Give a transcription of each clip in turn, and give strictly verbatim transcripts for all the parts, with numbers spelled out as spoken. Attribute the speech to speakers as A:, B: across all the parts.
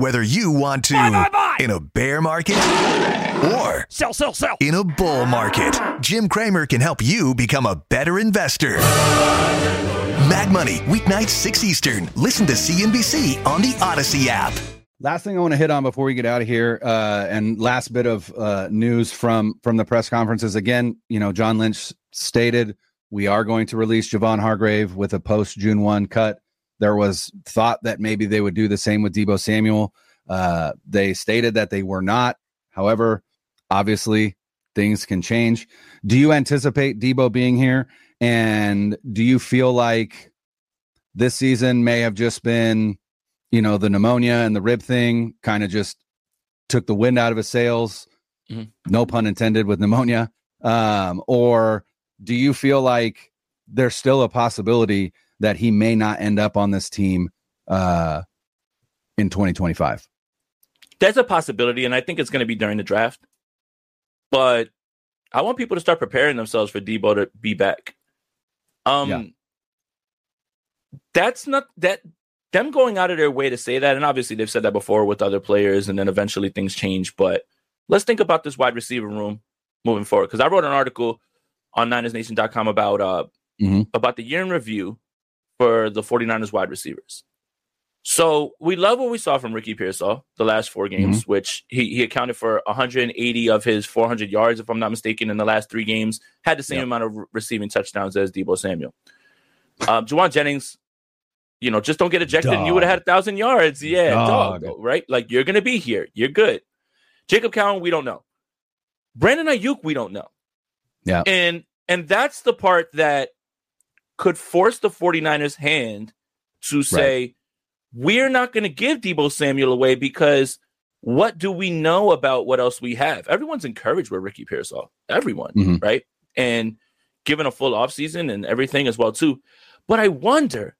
A: Whether you want to
B: buy, buy, buy.
A: in a bear market or
B: sell, sell, sell
A: in a bull market, Jim Cramer can help you become a better investor. Mag Money, weeknights six Eastern. Listen to C N B C on the Odyssey app.
C: Last thing I want to hit on before we get out of here, uh, and last bit of uh, news from from the press conferences. Again, you know, John Lynch stated we are going to release Javon Hargrave with a post June first cut. There was thought that maybe they would do the same with Deebo Samuel. Uh, they stated that they were not. However, obviously, things can change. Do you anticipate Deebo being here? And do you feel like this season may have just been, you know, the pneumonia and the rib thing kind of just took the wind out of his sails? Mm-hmm. No pun intended with pneumonia. Um, or do you feel like there's still a possibility that he may not end up on this team uh, in twenty twenty-five?
D: There's a possibility, and I think it's going to be during the draft. But I want people to start preparing themselves for Deebo to be back. Um, yeah. That's not that them going out of their way to say that, and obviously they've said that before with other players, and then eventually things change. But let's think about this wide receiver room moving forward, because I wrote an article on Niners Nation dot com about uh mm-hmm. about the year in review for the 49ers wide receivers. So we love what we saw from Ricky Pearsall the last four games, mm-hmm. which he, he accounted for one hundred eighty of his four hundred yards, if I'm not mistaken, in the last three games, had the same yep. amount of re- receiving touchdowns as Deebo Samuel. Um, Juwan Jennings, you know, just don't get ejected dog. and you would have had a thousand yards. Yeah, dog. dog, right? Like, you're going to be here. You're good. Jacob Cowan, we don't know. Brandon Ayuk, we don't know.
C: Yeah.
D: And, and that's the part that could force the 49ers hand to say, right. we're not going to give Deebo Samuel away because what do we know about what else we have? Everyone's encouraged with Ricky Pearsall. Everyone, mm-hmm. right? And given a full offseason and everything as well, too. But I wonder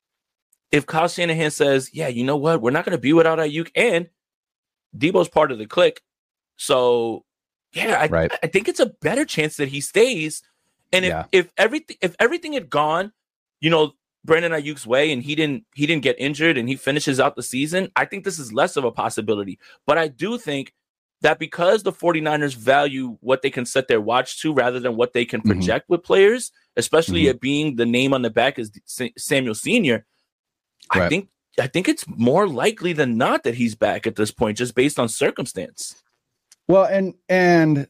D: if Kyle Shanahan says, yeah, you know what? We're not going to be without Ayuk, and Deebo's part of the clique. So, yeah, I,
C: right.
D: I think it's a better chance that he stays. And if,
C: yeah.
D: if everything if everything had gone, you know, Brandon Ayuk's way, and he didn't he didn't get injured and he finishes out the season, I think this is less of a possibility. But I do think that because the 49ers value what they can set their watch to rather than what they can project mm-hmm. with players, especially mm-hmm. it being the name on the back as Samuel Senior, right. I think I think it's more likely than not that he's back at this point, just based on circumstance.
C: Well, and and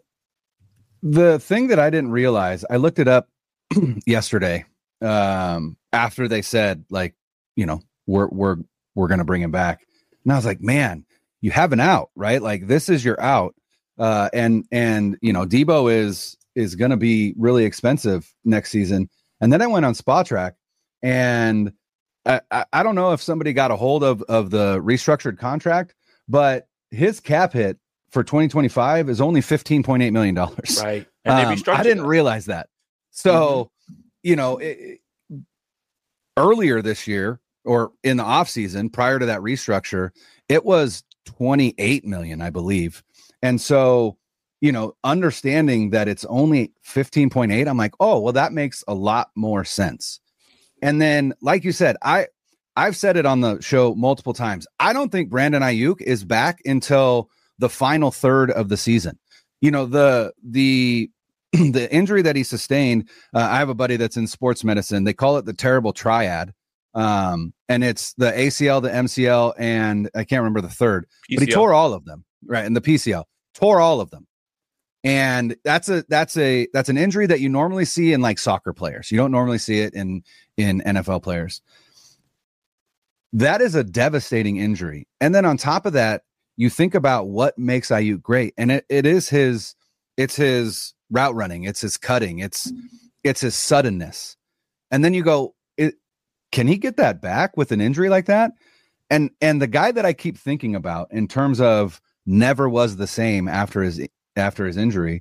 C: the thing that I didn't realize, I looked it up yesterday. Um, after they said, like, you know, we're we're we're gonna bring him back, and I was like, man, you have an out, right? Like, this is your out, uh, and and you know, Deebo is is gonna be really expensive next season. And then I went on SpotTrack, and I, I I don't know if somebody got a hold of of the restructured contract, but his cap hit for twenty twenty-five is only fifteen point eight million dollars.
D: Right,
C: and um, I didn't that. realize that. So. Mm-hmm. You know, it, earlier this year or in the off season prior to that restructure, it was twenty-eight million, I believe. And so, you know, understanding that it's only fifteen point eight, I'm like, oh, well, that makes a lot more sense. And then, like you said, I, I've said it on the show multiple times. I don't think Brandon Ayuk is back until the final third of the season. You know, the, the, the injury that he sustained, uh, I have a buddy that's in sports medicine. They call it the terrible triad. Um, and it's the A C L, the M C L, and I can't remember the third, P C L. But he tore all of them, right? And the P C L tore all of them. And that's a, that's a, that's an injury that you normally see in like soccer players. You don't normally see it in, in N F L players. That is a devastating injury. And then on top of that, you think about what makes Ayuk great. And it, it is his, it's his, route running, it's his cutting, it's it's his suddenness. And then you go, it, can he get that back with an injury like that? And and the guy that I keep thinking about in terms of never was the same after his after his injury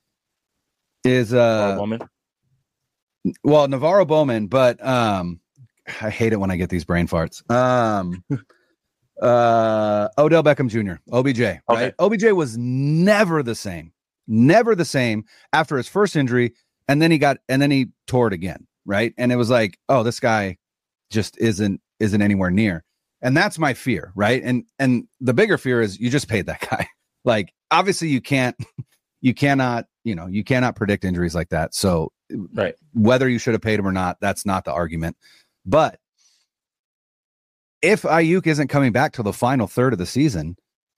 C: is uh
D: Bowman.
C: well Navarro Bowman, but um I hate it when I get these brain farts. Um uh Odell Beckham Junior, O B J, right? Okay. O B J was never the same. Never the same after his first injury, and then he got and then he tore it again, right? And it was like, oh, this guy just isn't isn't anywhere near. and that's my fear, right? And and the bigger fear is you just paid that guy. Like, obviously you can't, you cannot, you know, you cannot predict injuries like that. So
D: right,
C: whether you should have paid him or not, that's not the argument. But if Ayuk isn't coming back till the final third of the season,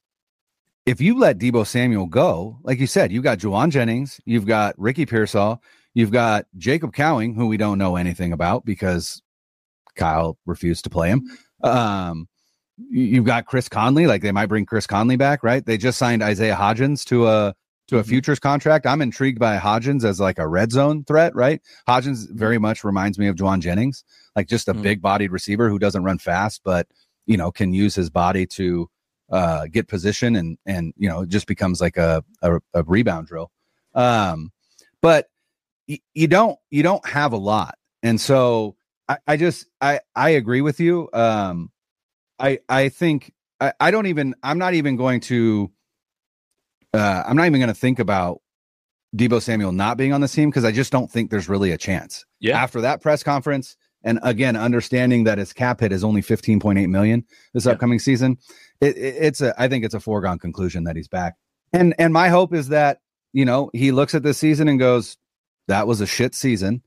C: if you let Deebo Samuel go, like you said, you've got Juwan Jennings, you've got Ricky Pearsall, you've got Jacob Cowing, who we don't know anything about because Kyle refused to play him. Um, you've got Chris Conley, like they might bring Chris Conley back, right? They just signed Isaiah Hodgins to a to a futures contract. I'm intrigued by Hodgins as like a red zone threat, right? Hodgins very much reminds me of Juwan Jennings, like just a mm-hmm. big-bodied receiver who doesn't run fast, but you know can use his body to uh, get position and and you know just becomes like a a, a rebound drill. Um, but y- you don't you don't have a lot, and so I, I just I I agree with you. Um, I I think I, I don't even I'm not even going to uh, I'm not even going to think about Deebo Samuel not being on the team because I just don't think there's really a chance.
D: Yeah.
C: After that press conference, and again understanding that his cap hit is only fifteen point eight million this yeah. upcoming season, it, it, it's a I think it's a foregone conclusion that he's back. And and my hope is that you know he looks at this season and goes, that was a shit season,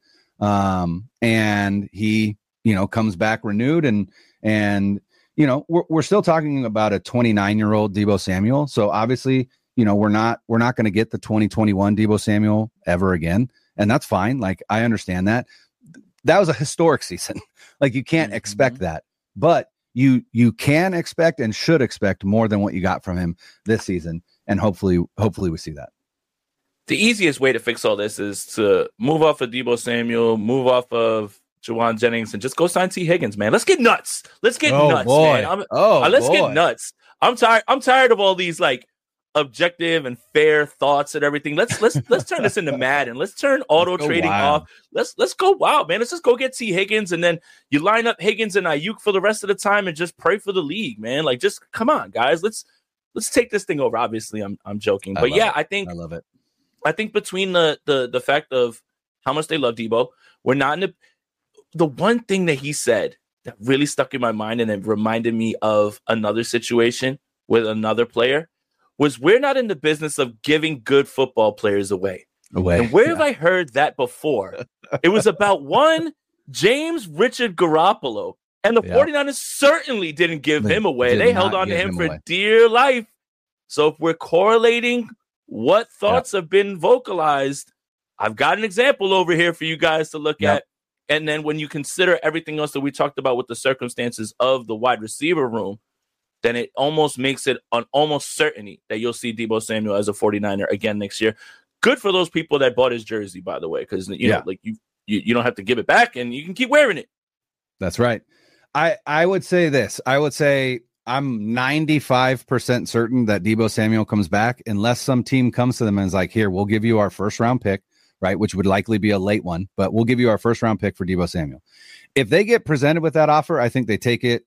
C: um, and he you know comes back renewed and and. You know, we're we're still talking about a twenty-nine year old Deebo Samuel. So obviously, you know, we're not we're not going to get the twenty twenty-one Deebo Samuel ever again. And that's fine. Like, I understand that. That was a historic season. Like, you can't mm-hmm. expect that. But you you can expect and should expect more than what you got from him this season. And hopefully, hopefully we see that.
D: The easiest way to fix all this is to move off of Deebo Samuel, move off of Juwan Jennings, and just go sign T. Higgins, man. Let's get nuts. Let's get
C: oh,
D: nuts,
C: boy.
D: man. I'm,
C: oh,
D: uh, let's
C: boy.
D: get nuts. I'm tired. I'm tired of all these like objective and fair thoughts and everything. Let's let's let's turn this into Madden. Let's turn auto let's trading wild. off. Let's let's go wild, man. Let's just go get T. Higgins, and then you line up Higgins and Ayuk for the rest of the time, and just pray for the league, man. Like, just come on, guys. Let's let's take this thing over. Obviously, I'm I'm joking,
C: I
D: but yeah,
C: it.
D: I think
C: I love it.
D: I think between the the the fact of how much they love Deebo, we're not in the the one thing that he said that really stuck in my mind and it reminded me of another situation with another player was we're not in the business of giving good football players away.
C: away.
D: And where
C: yeah.
D: have I heard that before? It was about one James Richard Garoppolo, and the yeah. 49ers certainly didn't give they him away. They held on to him, him for away. dear life. So if we're correlating what thoughts yep. have been vocalized, I've got an example over here for you guys to look yep. at. And then when you consider everything else that we talked about with the circumstances of the wide receiver room, then it almost makes it an almost certainty that you'll see Deebo Samuel as a 49er again next year. Good for those people that bought his jersey, by the way, because you yeah. know, like you, you you don't have to give it back and you can keep wearing it.
C: That's right. I, I would say this. I would say I'm ninety-five percent certain that Deebo Samuel comes back unless some team comes to them and is like, here, we'll give you our first round pick. Right, which would likely be a late one, but we'll give you our first round pick for Deebo Samuel. If they get presented with that offer, I think they take it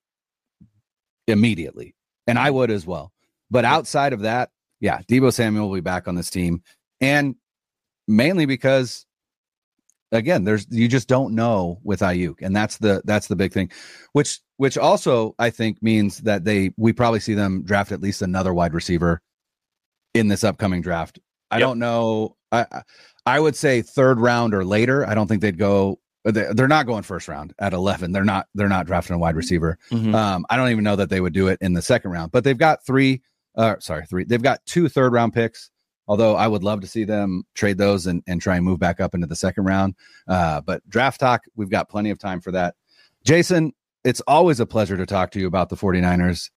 C: immediately, and I would as well. But outside of that, yeah, Deebo Samuel will be back on this team, and mainly because, again, there's you just don't know with Ayuk, and that's the that's the big thing, which which also I think means that they we probably see them draft at least another wide receiver in this upcoming draft. I yep. don't know. I I would say third round or later. I don't think they'd go. They're not going first round at eleven. They're not. They're not drafting a wide receiver. Mm-hmm. Um, I don't even know that they would do it in the second round. But they've got three. Uh, sorry, three. They've got two third round picks. Although I would love to see them trade those and, and try and move back up into the second round. Uh, but draft talk, we've got plenty of time for that. Jason, it's always a pleasure to talk to you about the 49ers.